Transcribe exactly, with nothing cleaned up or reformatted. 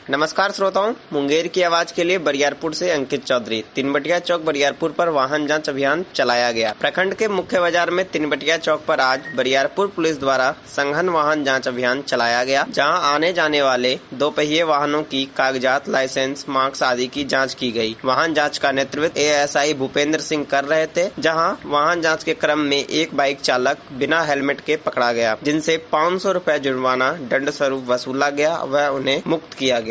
नमस्कार श्रोताओं, मुंगेर की आवाज के लिए बरियारपुर से अंकित चौधरी। तिनबटिया चौक बरियारपुर पर वाहन जांच अभियान चलाया गया। प्रखंड के मुख्य बाजार में तिनबटिया चौक पर आज बरियारपुर पुलिस द्वारा संघन वाहन जांच अभियान चलाया गया, जहां आने जाने वाले दो पहिए वाहनों की कागजात, लाइसेंस, मार्क्स आदि की जाँच की गयी। वाहन जाँच का नेतृत्व A S I Bhupendra Singh कर रहे थे, जहाँ वाहन जाँच के क्रम में एक बाइक चालक बिना हेलमेट के पकड़ा गया, जिनसे पाँच सौ रूपए जुर्माना दंड स्वरूप वसूला गया व उन्हें मुक्त किया गया।